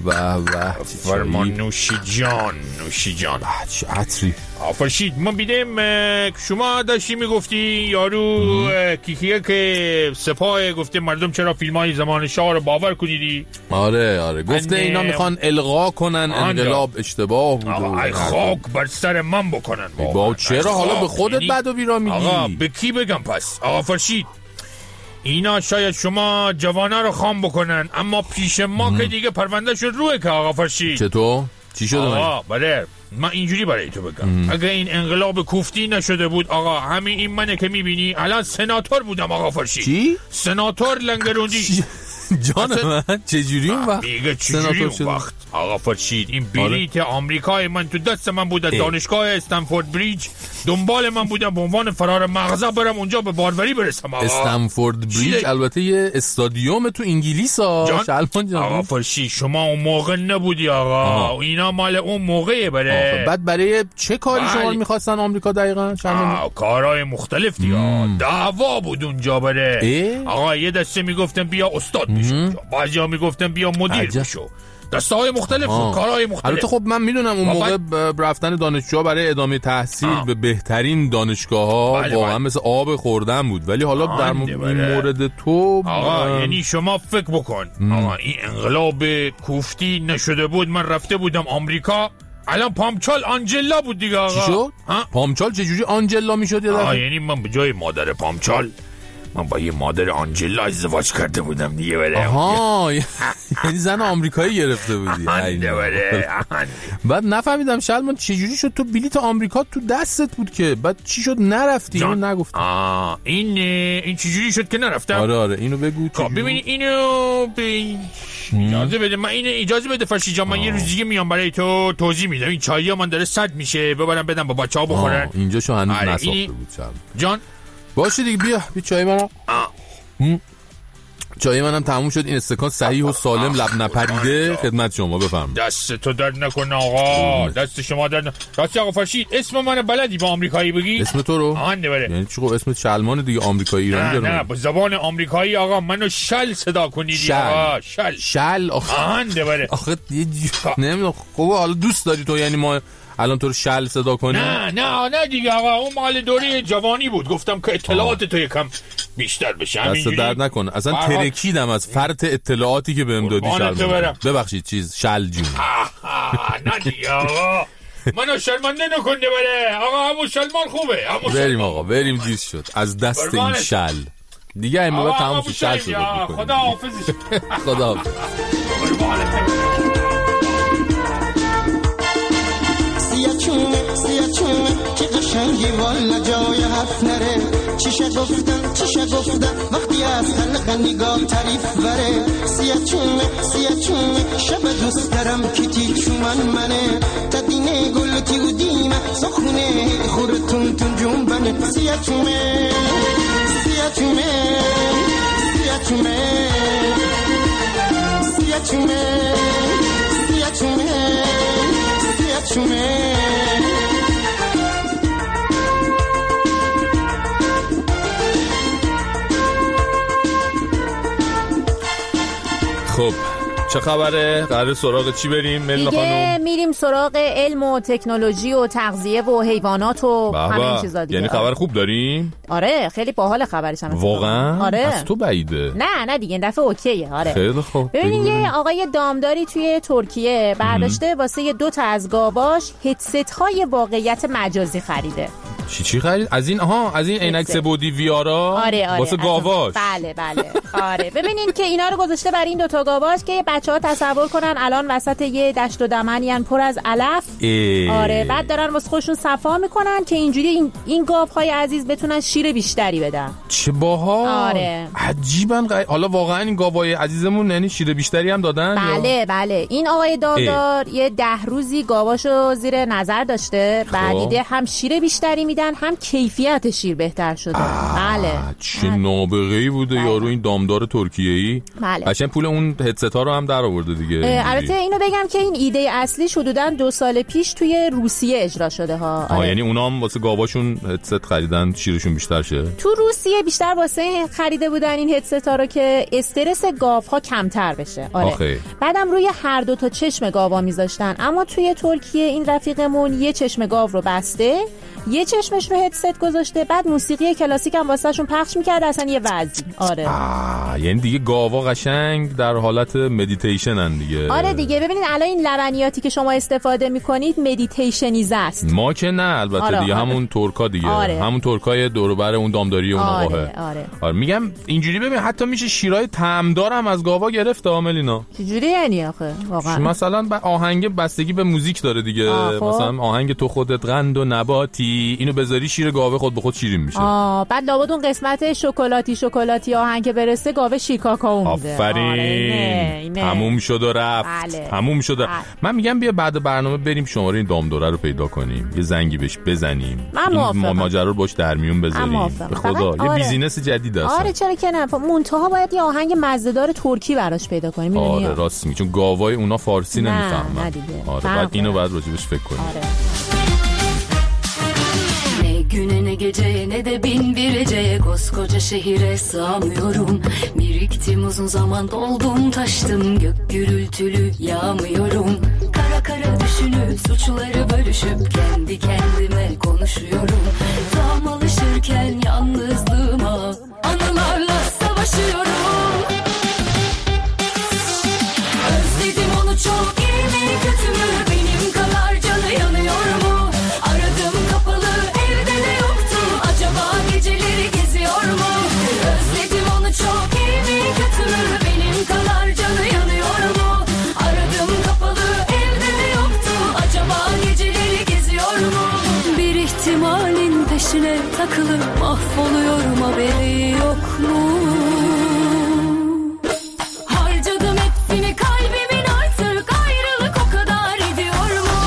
[SPEAKER 7] به
[SPEAKER 1] فرمان نوشی جان
[SPEAKER 7] چه عطری.
[SPEAKER 1] فرشید من بیدم شما داشتی میگفتی یارو کیکیه که سپاه گفته مردم چرا فیلمای زمان شاه رو باور کنیدی؟
[SPEAKER 7] آره گفته اینا میخوان الغا کنن انقلاب اشتباه بود.
[SPEAKER 1] ای خاک بر سر من بکنن
[SPEAKER 7] بابا. چرا حالا به خودت بد و بیرا میگی؟
[SPEAKER 1] آقا به کی بگم پس؟ آقا فرشید اینا شاید شما جوانا رو خام بکنن، اما پیش ما که دیگه پرونده شد روه که آقا فرشید.
[SPEAKER 7] چطور؟ چی شده؟
[SPEAKER 1] آقا من اینجوری برای تو بگم اگه این انقلاب کوفتی نشده بود آقا همین این منه که میبینی الان سناتور بودم آقا فرشید.
[SPEAKER 7] چی؟
[SPEAKER 1] سناتور لنگروندی.
[SPEAKER 7] جان من چجوری اون وقت؟
[SPEAKER 1] میگه چجوری اون وقت آقا فرشید این بلیت آمریکای من تو دست من بود، دانشگاه استنفورد بریج دنبال من بودم به عنوان فرار مغزه برم اونجا به باروری برسم. آقا
[SPEAKER 7] استنفورد بریج البته یه استادیوم تو انگلیس شلمان جان.
[SPEAKER 1] آقا فرشید شما اون موقع نبودی آقا. اینا مال اون موقعه.
[SPEAKER 7] بعد برای چه کاری شما میخواستن آمریکا دقیقاً؟
[SPEAKER 1] کارهای مختلف دیگه. دعوا بود اونجا آقا. یه دسته میگفتن بیا استاد بشو، بعضیا میگفتن بیا مدیر بشو، دسته‌های مختلف و کارهای مختلف.
[SPEAKER 7] البته خب من میدونم اون موقع رفتن دانشجوها برای ادامه تحصیل به بهترین دانشگاه‌ها واقعا مثل آب خوردن بود، ولی حالا در این مورد تو
[SPEAKER 1] آقا یعنی شما فکر بکن آقا این انقلاب کوفتی نشده بود من رفته بودم آمریکا، الان پامچال آنجلا بود دیگه آقا.
[SPEAKER 7] چی شد؟ پامچال چجوری آنجلا میشد؟
[SPEAKER 1] یعنی من به جای مادر پامچال من با یه مادر آنجلا ازدواج کرده بودم دیگه.
[SPEAKER 7] یعنی زن آمریکایی گرفته بودی. بعد نفهمیدم شلمان چجوری شد تو بلیت آمریکا تو دستت بود که بعد چی شد نرفتی؟ اینو نگفتی.
[SPEAKER 1] این چجوری شد که نرفتم؟
[SPEAKER 7] آره اینو بگو.
[SPEAKER 1] ببین اینو اجازه بده من اجازه بده فرشید جان، من یه روز دیگه میام برای تو توضیح میدم. این چایی ها من داره صد میشه ببرم بدم با بچه‌ها بخورن.
[SPEAKER 7] اینجا شو هنوز نساخته بود
[SPEAKER 1] جان.
[SPEAKER 7] باشه دیگه بیا چای منم. چای منم تموم شد. این استکان صحیح و سالم لب نپریده خدمت شما. بفرمایید.
[SPEAKER 1] دست تو درد نکنه آقا. دست شما درد نکنه. راستی آقا فرشید اسم من بلدی با آمریکایی بگی؟
[SPEAKER 7] اسم تو رو؟ یعنی چی؟ خب اسمت شلمان دیگه، آمریکایی ایرانی داره.
[SPEAKER 1] نه با زبان آمریکایی آقا منو شل صدا کنید آقا.
[SPEAKER 7] شل آخه نمیدونم. خب حالا دوست داری تو یعنی ما الان تو رو شل صدا کنی؟
[SPEAKER 1] نه دیگه آقا اون مال دوره جوانی بود، گفتم که اطلاعات تو یکم بیشتر بشه.
[SPEAKER 7] دست درد نکن. اصلا ترکیدم از فرط اطلاعاتی که بهم دادی شلمان. ببخشید شل جون.
[SPEAKER 1] نه دیگه آقا منو شرمنده نکنده آقا. همون شلمان خوبه.
[SPEAKER 7] بریم آقا بریم. دیر شد از دست این شل دیگه. این موقع تمام شد. شل شده.
[SPEAKER 1] خدا حافظش.
[SPEAKER 7] خدا حافظ.
[SPEAKER 2] والا جای حرف نره. چیشه گفتن وقتی از خلق نگاه تعریف بره. سیاه چومه شب دوست دارم کتی چومن منه. تدینه گل تیو دیمه سخونه خورتون تون جنبنه. سیاه چومه
[SPEAKER 7] خب چه خبره؟ قراره سراغ چی بریم؟
[SPEAKER 18] دیگه میریم سراغ علم و تکنولوژی و تغذیه و حیوانات و همین چیزا دیگه.
[SPEAKER 7] یعنی خبر خوب داریم؟
[SPEAKER 18] آره خیلی باحال خبرش هم.
[SPEAKER 7] واقعا؟
[SPEAKER 18] آره.
[SPEAKER 7] از تو بعیده.
[SPEAKER 18] نه دیگه این دفعه اوکیه. آره
[SPEAKER 7] خیلی خوب.
[SPEAKER 18] ببینین یه آقای دامداری توی ترکیه برداشته واسه 2 تا از گاواش هدست های واقعیت مجازی خریده.
[SPEAKER 7] چی خرید؟ از این عینک سه‌بعدی ویارا؟
[SPEAKER 18] آره
[SPEAKER 7] واسه گاواش.
[SPEAKER 18] بله آره ببینین که اینا رو گذاشته برای این 2 تا گاواش که بچه‌ها تصور کنن الان وسط یه دشت و دمنین پر از علف. آره بعد دارن واسه خودشون صفا میکنن که اینجوری این گاوهای عزیز بتونن شیر بیشتری بدن.
[SPEAKER 7] چه باحال.
[SPEAKER 18] آره
[SPEAKER 7] عجیبن. حالا واقعا این گاوهای عزیزمون یعنی شیر بیشتری هم دادن؟
[SPEAKER 18] بله این آقای دامدار یه 10 روزی گاواشو زیر نظر داشته. بعد دیده هم شیر بیشتری میدن هم کیفیت شیر بهتر شده. بله
[SPEAKER 7] چه نابغه‌ای بوده یارو این دامدار ترکیه‌ای. قشنگ پول اون هدست‌ها رو هم در آورده دیگه.
[SPEAKER 18] البته اینو بگم که این ایده اصلی حدوداً 2 سال پیش توی روسیه اجرا شده ها.
[SPEAKER 7] یعنی اونا هم واسه گاواشون هدست خریدن شیرشون بیشتر شه.
[SPEAKER 18] تو روسیه بیشتر واسه خریده بودن این هدست‌ها رو که استرس گاوها کمتر بشه. بعدم روی هر 2 تا چشم گاوا میذاشتن. اما توی ترکیه این رفیقمون یه چشم گاو رو بسته، یه چشمش رو هدست گذاشته، بعد موسیقی کلاسیک هم واسهشون پخش میکرد. اصلا یه وضعی. آره
[SPEAKER 7] یعنی دیگه گاوا قشنگ در حالت مدیتیشنن دیگه.
[SPEAKER 18] آره دیگه ببینید الان این لبنیاتی که شما استفاده میکنید مدیتیشنیزه است.
[SPEAKER 7] ما که نه البته دیگه همون ترکا دیگه. همون ترکای دور و بر اون دامداری اون آقاه.
[SPEAKER 18] آره
[SPEAKER 7] میگم اینجوری ببین حتی میشه شیرای طعمدار هم از گاوا گرفت. عاملینا
[SPEAKER 18] چجوری یعنی آخه واقعا؟
[SPEAKER 7] مثلا آهنگ بستگی به موزیک داره دیگه. مثلا آهنگ تو خودت قند و نباتی اینو بذاری شیر گاوه خود به خود شیرین میشه.
[SPEAKER 18] بعد لابد اون قسمت شکلاتی آهنگ برسه گاوه شیر کاکائو میده.
[SPEAKER 7] آفرین. تموم شد و رفت. تموم شد. من میگم بیا بعد برنامه بریم شماره این دامدوره رو پیدا کنیم، یه زنگی بهش بزنیم، این ماجرا رو باش در میون بذاریم. به خدا یه بیزینس جدید است.
[SPEAKER 18] آره چرا که نه. منتها باید یه آهنگ مزه‌دار ترکی براش پیدا کنیم. میدونی؟
[SPEAKER 7] آره راست میگی چون گاوای اونا فارسی نمیفهمن. آره بعد اینو بعد راجبش فکر کنیم.
[SPEAKER 22] Ne güne ne geceye ne de bin bir eceye koskoca şehire sığamıyorum. Biriktim uzun zaman doldum taştım gök gürültülü yağmıyorum. Kara kara düşünüp suçları bölüşüp kendi kendime konuşuyorum. Tam alışırken yalnızlığıma anılarla savaşıyorum. Özledim onu çok iyi mi kötü mü benim kadar canı yanıyor mu? Aradım kapalı evde de yoktu acaba geceleri geziyor mu? Özledim onu çok iyi mi kötü mü benim kadar canı yanıyor mu? Aradım kapalı evde de yoktu acaba geceleri geziyor mu? Bir ihtimalin peşine takılıp mahvoluyorum haberi yok mu? Harcadım hepsini kalbimin artık ayrılık o kadar ediyor mu?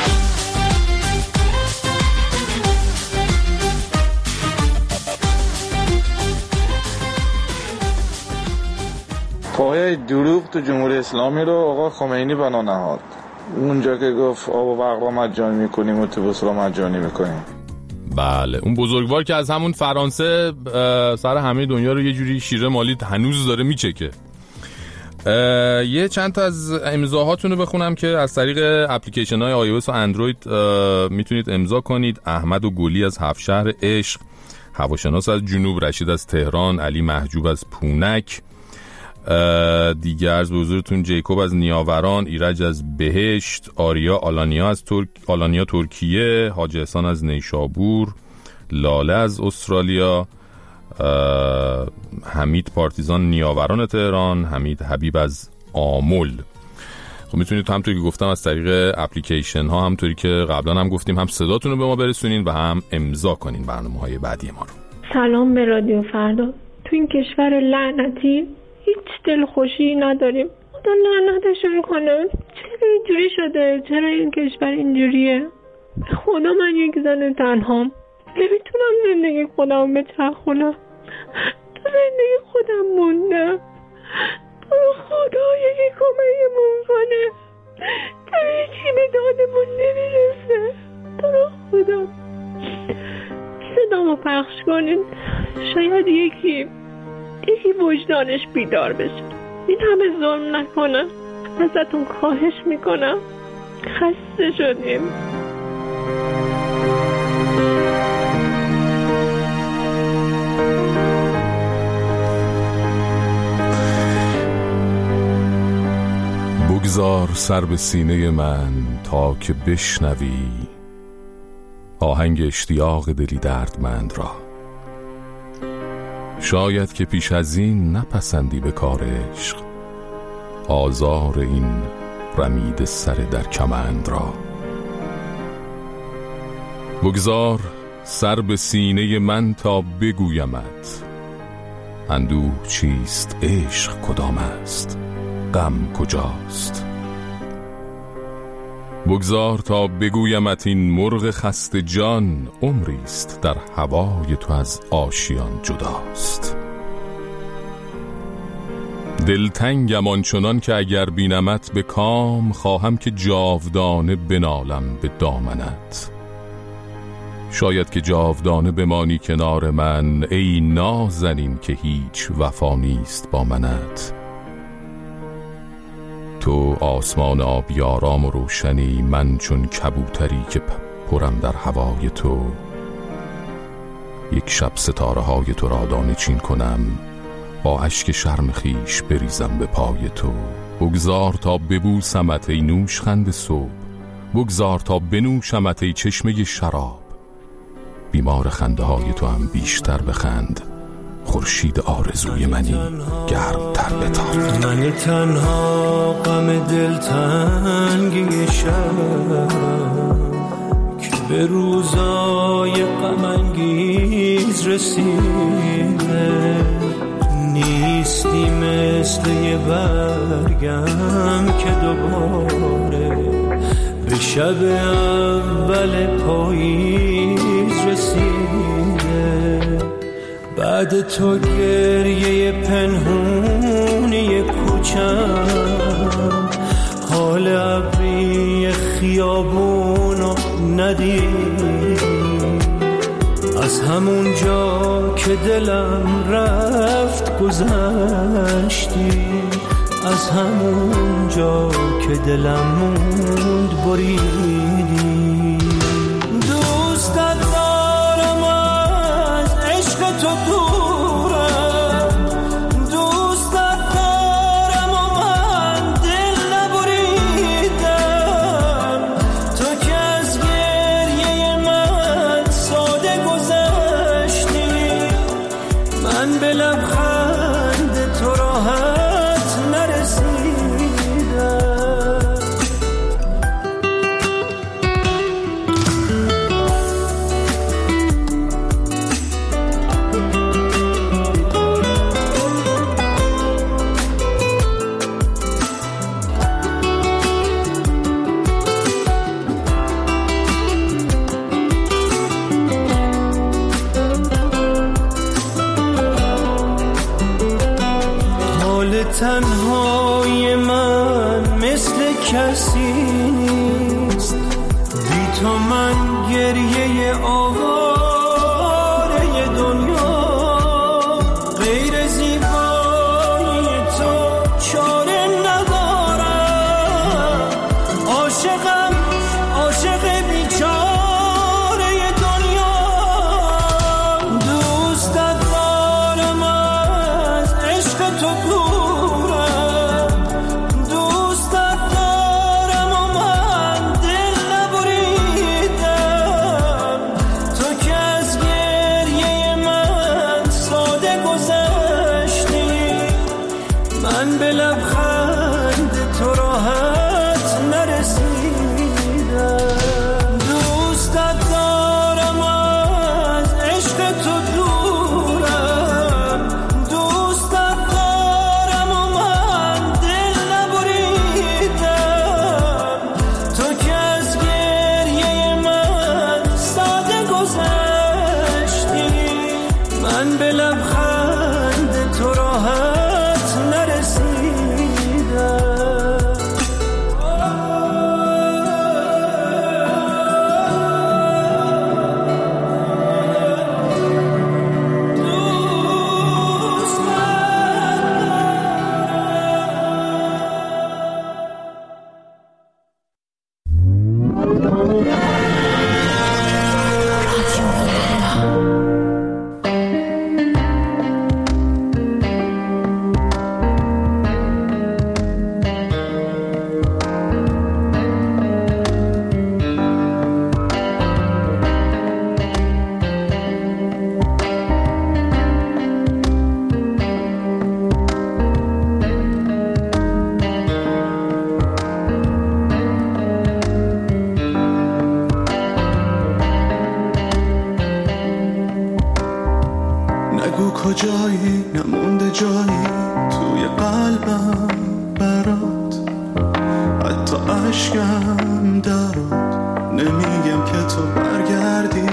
[SPEAKER 12] پایه دروغ تو جمهوری اسلامی رو آقا خمینی بنا نهاد. اونجا که گفت آب و برق رو مجانی میکنیم اتوبوس رو مجانی میکنیم.
[SPEAKER 7] بله اون بزرگوار که از همون فرانسه سر همه دنیا رو یه جوری شیره مالی هنوز داره میچکه. یه چند تا از امضاهاتون رو بخونم که از طریق اپلیکیشن های iOS و اندروید میتونید امضا کنید. احمد و گلی از هفشهر عشق، هواشناس از جنوب، رشید از تهران، علی محجوب از پونک، دیگه عرض به حضورتون جیکوب از نیاوران، ایرج از بهشت، آریا آلانیا از آلانیا ترکیه، حاج احسان از نیشابور، لاله از استرالیا، حمید پارتیزان نیاوران تهران، حمید حبیب از آمل. خب میتونید همونطوری که گفتم از طریق اپلیکیشن ها، همونطوری که قبلا هم گفتیم، هم صداتون رو به ما برسونین و هم امضا کنین برنامه‌های بعدی ما رو.
[SPEAKER 3] سلام به رادیو فردا. تو این کشور لعنتی هیچ دلخوشی نداریم. خدا لعنتشون کنه. چرا اینجوری شده؟ چرا این کشور اینجوریه؟ به خدا من یک زن تنهام، نمیتونم زندگی خودم بچرخونم. تو زندگی خودم مونده. تو خدا یکی کمکمون کنه. تو هیچی به دادمون نمیرسه. تو خدا صدامو پخش کنین، شاید یکی وجدانش بیدار بشه، این همه ظلم نکنه. ازتون خواهش میکنم، خسته شدیم.
[SPEAKER 17] بگذار سر به سینه من تا که بشنوی آهنگ اشتیاق دلی دردمند را. شاید که پیش از این نپسندی به کار عشق آزار این رمید سر در کمند را. بگذار سر به سینه من تا بگویمت اندوه چیست، عشق کدام است، غم کجاست. بگذار تا بگویمت این مرغ خسته جان عمریست در هوای تو از آشیان جداست. دلتنگم آنچنان که اگر بینمت به کام خواهم که جاودانه بنالم به دامنت. شاید که جاودانه بمانی کنار من ای نازنین که هیچ وفا نیست با منت. تو آسمان آبی آرام و روشنی، من چون کبوتری که پرم در هوای تو. یک شب ستاره های تو را دانه چین کنم، با اشک شرم خیش بریزم به پای تو. بگذار تا ببوسمت ای نوشخند صبح، بگذار تا بنوشمت ای چشمه شراب. بیمار خنده های تو هم بیشتر بخند، خورشید آرزوی منی گرم‌تر بتاب.
[SPEAKER 15] من تنها غم دلتنگی شب که به روزای غم انگیز رسیده، نیستی مثل یه برگم که دوباره به شب اول پاییز رسیده. بعد تو گریه پنهونی کوچم، حال ابری خیابونو ندیدی. از همون جا که دلم رفت گذشتی، از همون جا که دلم موند بریدی. دوستت دارم از عشق تو دورم، دوستت دارم و من دل نبریدم. تو که از گریه من ساده گذشتی، من به لبخند تو راحت نرسیدم. تنهای من مثل کسی نیست، بی تو من گریه آواره دنیا. غیر زیبایی تو چاره ندارم، عاشقم عاشق بیچاره دنیا. دوستت دارم از عشق تو تو که کجایی نمونده جایی توی قلبم برات، حتی عشقم درات. نمیگم که تو برگردی،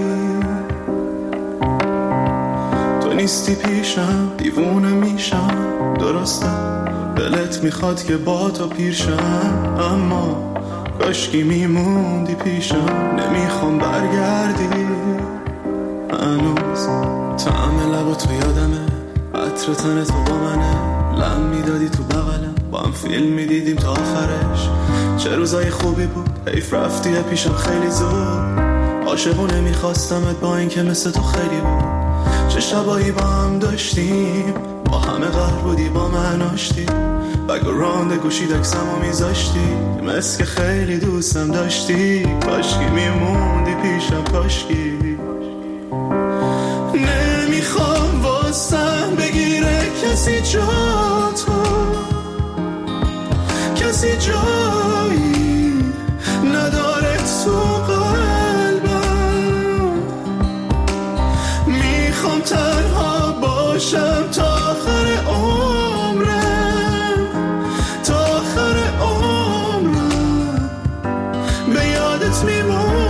[SPEAKER 15] تو نیستی پیشم دیوونه میشم. درسته دلت میخواد که با تو پیرشم، اما کاشکی میموندی پیشم. نمیخوام برگردی، هنوز طعم لبا تو یادمه، عطر تن تو با منه. لم میدادی تو بغلم، با هم فیلم میدیدیم تا آخرش. چه روزای خوبی بود، حیف رفتی پیشم خیلی زود. عاشقونه میخواستمت با این که مثل تو خیلی بود. چه شبایی با هم داشتیم، با همه قهر بودی با من آشتی. بگراند گوشی دکسمو میذاشتی، مثل که خیلی دوستم داشتی. کاشکی میموندی پیشم، کاشکی. نمیخوام واسم بگیره کسی جاتو، کسی جایی نداره تو قلبم. میخوام تنها باشم تا آخر عمرم، تا آخر عمرم به یادت میمونم.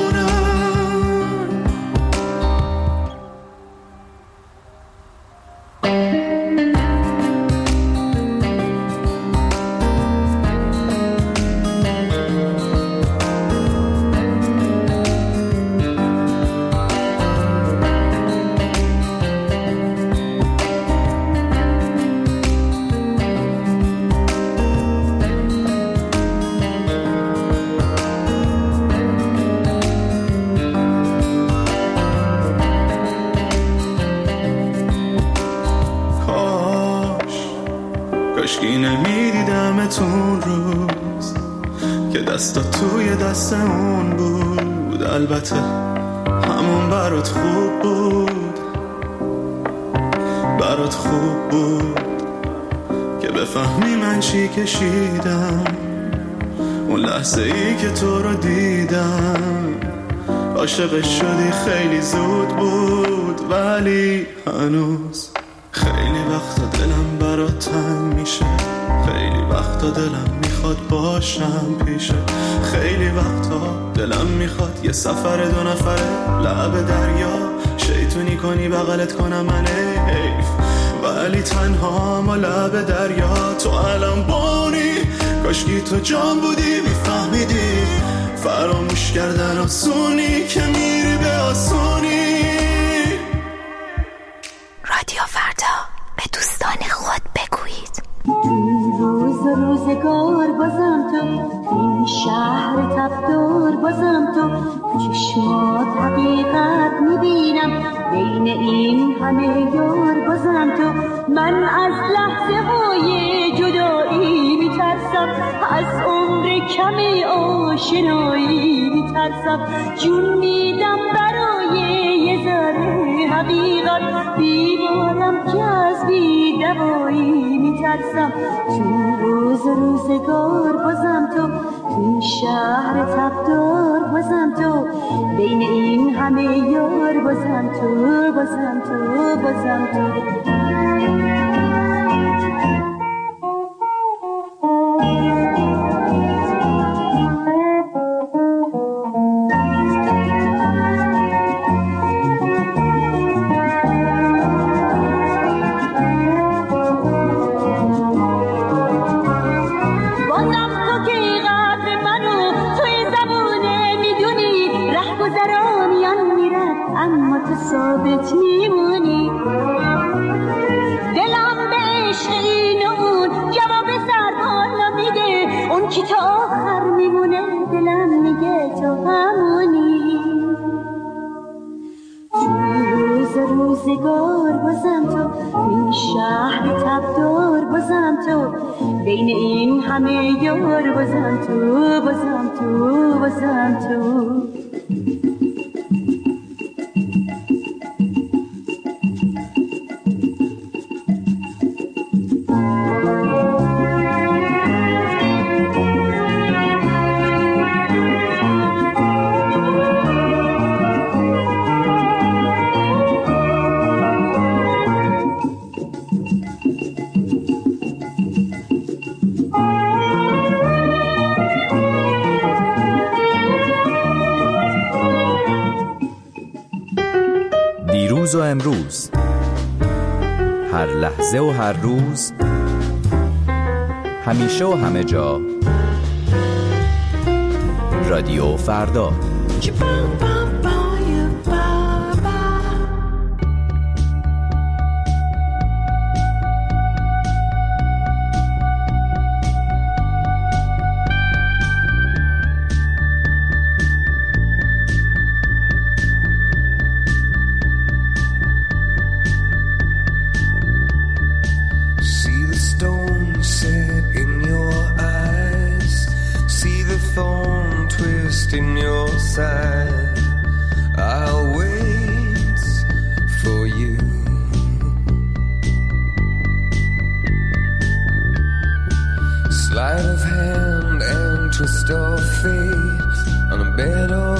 [SPEAKER 15] کاشکی نمیدیدمتون روز که دستا توی دست اون بود. البته همون برات خوب بود، برات خوب بود که بفهمی من چی کشیدم اون لحظه ای که تو رو دیدم. عاشقش شدی خیلی زود بود، ولی هنوز خیلی وقتا دلم برات تنگ میشه. خیلی وقتا دلم میخواد باشم پیشه. خیلی وقتا دلم میخواد یه سفر 2 نفره لب دریا شیطونی کنی بغلت کنم من حیف، ولی تنها ما لب دریا. تو الان بانی، کاشکی تو جان بودی میفهمیدی فراموش کردن آسونی که میری به آسونی.
[SPEAKER 22] رادیو فردا، به دوستان خود بگویید.
[SPEAKER 8] روز روزگار بازم تو، این شهر تبدار بازم تو. چشمات حقیقت میبینم، بین این همه یار بازم تو. من از لحظه های جدایی میترسم، از عمر کمی آشنایی میترسم. جون میدم برای یه ذره حقیقت، بیمارم که از بی‌دوایی میترسم. تو روز روزگار بازم تو، تو شهر تبدار بازم تو. بین این همه یار بازم تو، بازم تو، بازم تو. ثابت میمونی، دلم به عشق این اون جواب سربالا میده. اون کی تا آخر میمونه، دلم میگه تو همونی. روز روزگار بازم تو، این شهر تبدار بازم تو. بین این همه یار بازم تو، بازم تو، بازم تو.
[SPEAKER 9] دیروز و امروز، هر لحظه و هر روز، همیشه و همه جا. رادیو فردا.
[SPEAKER 10] In your side, I'll wait for you. Sleight of hand and twist of fate on a bed of